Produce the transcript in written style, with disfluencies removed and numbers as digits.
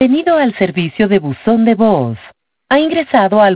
Bienvenido al servicio de buzón de voz. Ha ingresado al